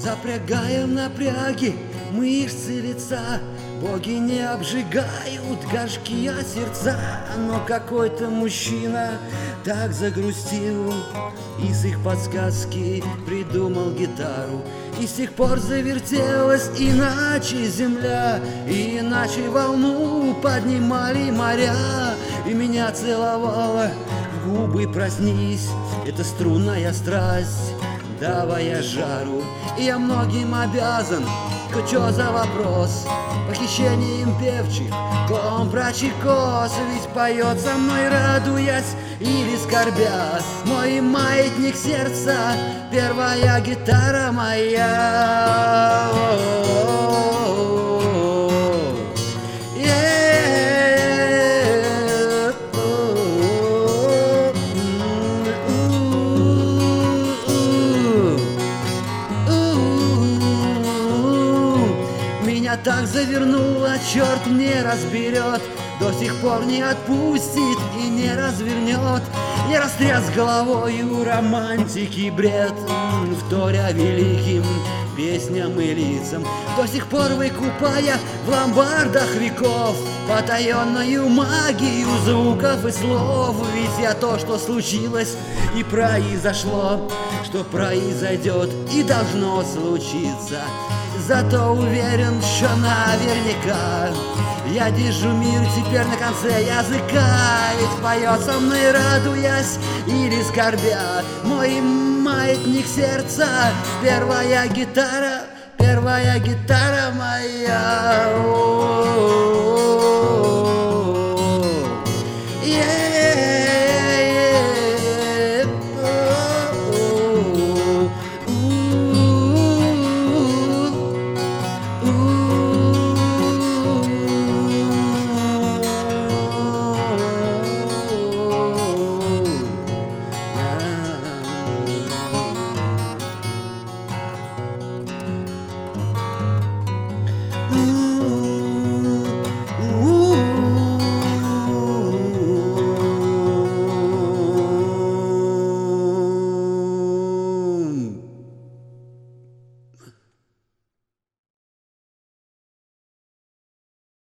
Запрягаем напряги мышцы лица, боги не обжигают горшки сердца. Но какой-то мужчина так загрустил и с их подсказки придумал гитару. И с тех пор завертелась иначе земля, и иначе волну поднимали моря. И меня целовала в губы, проснись, это струнная страсть, давая жару. И я многим обязан, чё за вопрос? Похищением певчих, компрочекос. Ведь поет со мной, радуясь или скорбя, мой маятник сердца, первая гитара моя. Меня так завернуло, черт не разберет, до сих пор не отпустит и не развернет. Я растряс головою романтики бред, вторя великим песням и лицам, до сих пор выкупая в ломбардах веков потаенную магию звуков и слов. Ведь я то, что случилось и произошло, что произойдет и должно случиться. Зато уверен, что наверняка я держу мир теперь на конце языка. Ведь поет со мной, радуясь или скорбя, мой маятник сердца, первая гитара моя.